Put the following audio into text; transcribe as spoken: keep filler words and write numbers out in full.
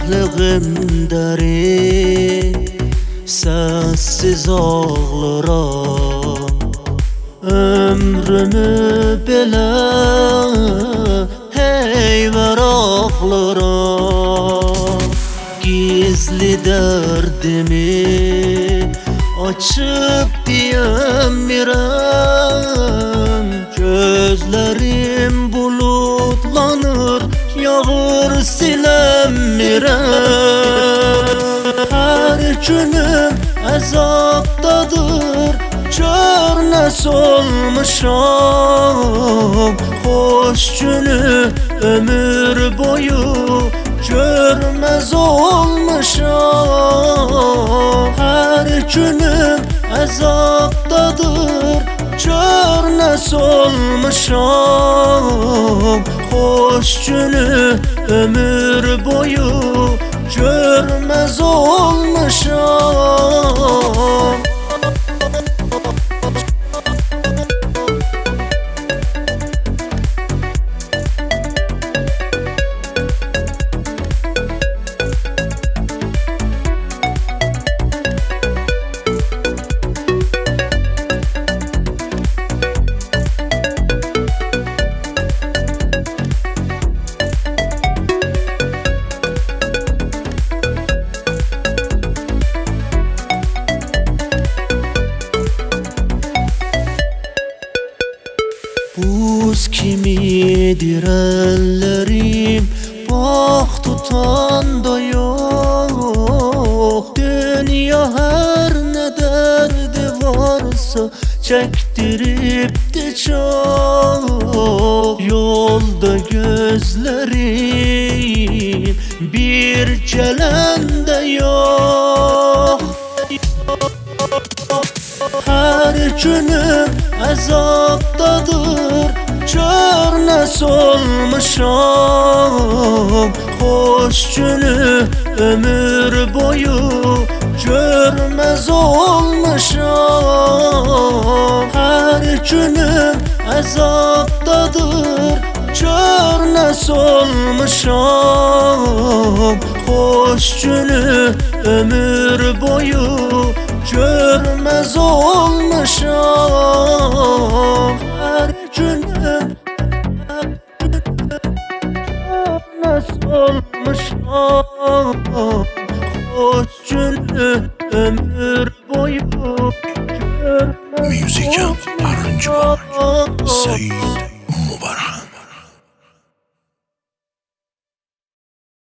Dertliğim derin, sessiz ağlarım. Ömrümü belə heyver ağlarım. Gizli derdimi açıp diyemirəm. Gözlerim bulutlanır, yağır silemirəm. Her günüm əzabdadır, kör nəs olmuşam. Xoş günü ömür boyu görmez olmuşam. Her günüm əzabdadır, kör nəs olmuşam. Xoş günü ömür boyu görmez olmuşam. Buz kimidir ellerim, bak tutan da yok. Dünya her ne derdi varsa çektirip de çok. Yolda gözlerim bir gelen de yok. Her günüm əzabdadır, kör nəs olmuşam. Xoş günü ömür boyu görmez olmuşam. Her günüm əzabdadır, kör nəs olmuşam. Xoş günü ömür boyu görmez olmuşam. Her günüm görmez olmuşam. Xoş günü ömür boyu görmez olmuşam. Musical arrangement, Said